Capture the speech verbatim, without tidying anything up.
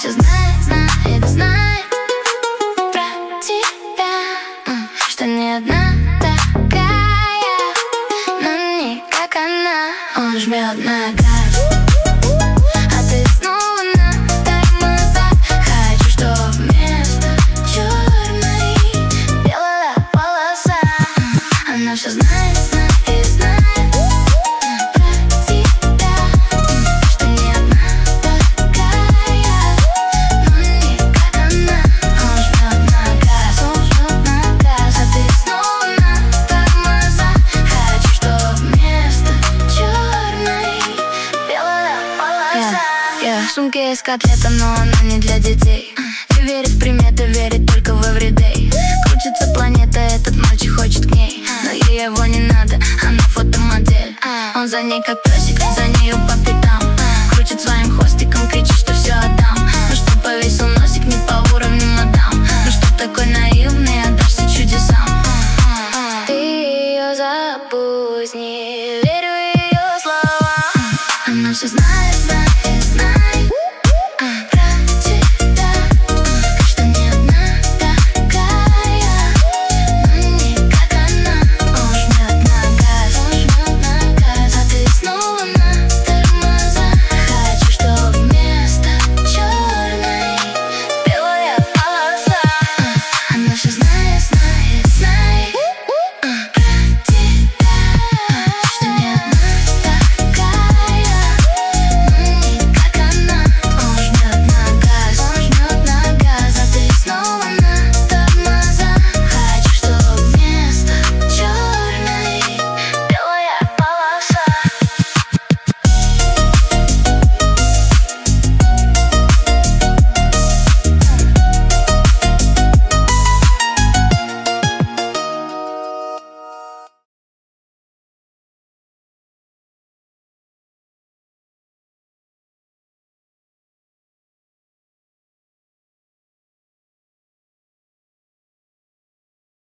все знает, знает, знает про тебя, что не одна такая, но не как она. Он жмет на газ, а ты снова на тормозах. Хочу, чтоб вместо черной белая полоса. Она все знает, знает, знает про тебя, что не одна такая, но не как она. Он жмет на газ, он жмет на газ, а ты снова на тормозах. Хочу, чтоб вместо черной белая полоса. Я в сумке с котлетом, но она не для детей. Не верит в приметы, верит только в everyday. Крутится планета, этот мальчик хочет к ней, но ей его не надо, она фотомодель. Он за ней как песик, за нею по пятам. Крутит своим хвостиком, кричит, что все отдам. Ну что повесил носик не по уровню мадам. Ну что такой наивный, отдашься чудесам. Ты ее забудь, не верю ее словам. Она все знает, знает